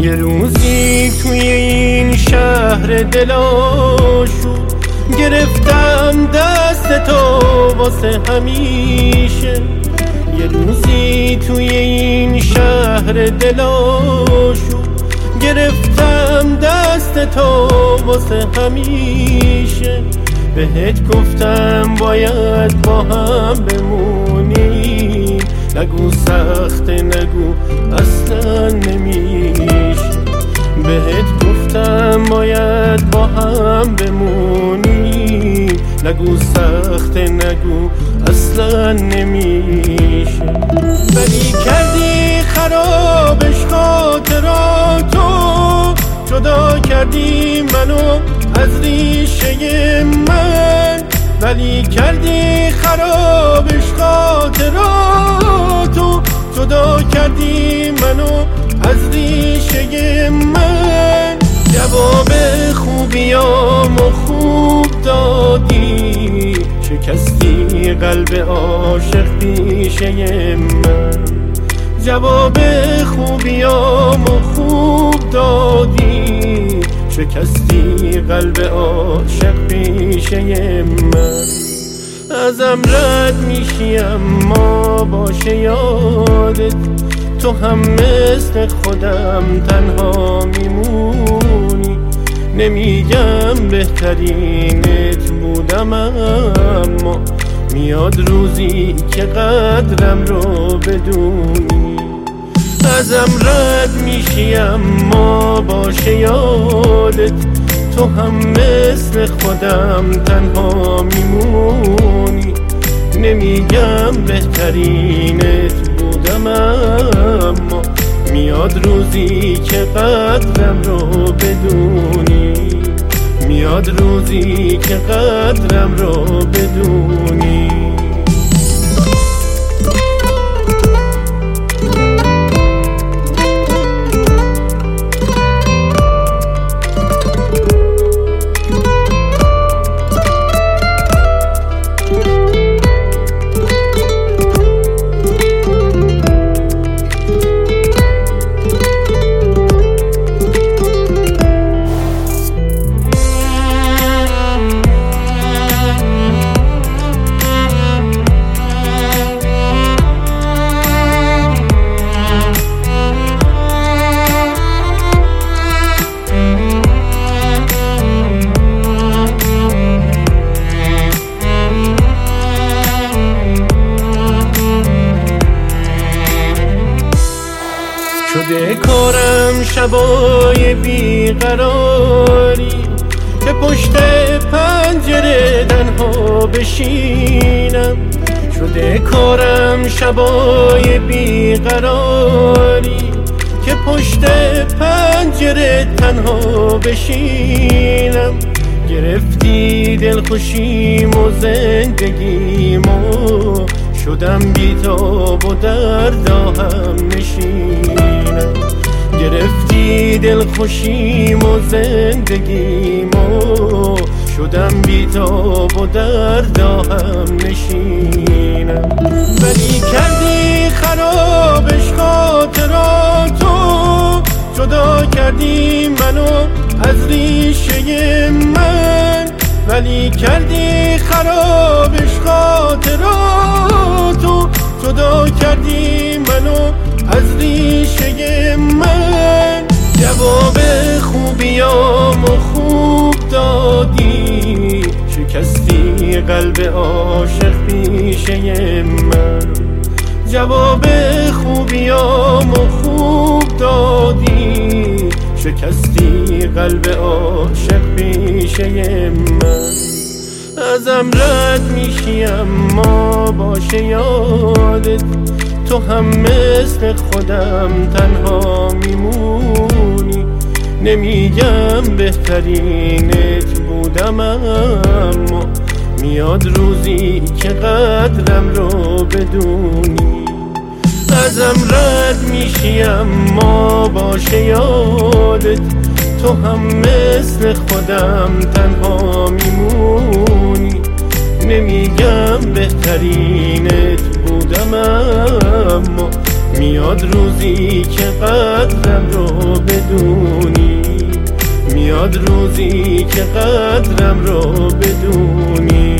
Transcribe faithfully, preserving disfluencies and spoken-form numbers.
یه روزی توی این شهر دلاشو گرفتم دست تو واسه همیشه. یه روزی توی این شهر دلاشو گرفتم دست تو واسه همیشه. بهت گفتم باید با هم بمونی، نگو سخته نگو اصلا نمیشه. بهت گفتم باید با هم بمونی، نگو سخته نگو اصلا نمیشه. ولی کردی خرابش خاطراتو، جدا کردی منو از ریشه من. ولی کردی خرابش خاطراتو، جدا کردی منو از ریشه من. جواب خوبیامو خوب دادی، شکستی قلب عاشق پیشه من. جواب خوبیامو خوب دادی، شکستی قلب عاشق پیشه من. ازم رد میشی اما باشه یادت، تو هم مثل خودم تنها میمونی. نمیگم بهترینت بودم، اما میاد روزی که قدرم رو بدونی. ازم رد میشی اما باشه یادت، تو هم مثل خودم تنها میمونی. نمیگم بهترینت بودم، اما میاد روزی که قدرم رو بدونی. میاد روزی که قدرم رو بدونی. شده کارم شبای بیقراری، که پشت پنجره تنها بشینم. شده کارم شبای بیقراری، که پشت پنجره تنها بشینم. گرفتی دلخوشیم و زندگیمو، شدم بیتاب و در داهم نشینم. گرفتی دلخوشیم و زندگیمو، شدم بیتاب و در داهم نشینم. ولی کردی خرابش خاطراتو، جدا کردی منو از ریشه من. ولی کردی خرابش خاطراتو، جدا کردی منو از ریشه من. جواب خوبیامو خوب دادی، شکستی قلب عاشق پیشه من. جواب خوبیامو خوب دادی، شکستی قلب عاشق پیشه من. ازم رد میشی اما باشه یادت، تو هم مثل خودم تنها میمونی. نمیگم بهترینت بودم، اما میاد روزی که قدرم رو بدونی. ازم رد میشی اما باشه یادت، تو هم مثل خودم تنها میمونی. نمیگم بهترینت بودم، اما میاد روزی که قدرم رو بدونی، میاد روزی که قدرم رو بدونی.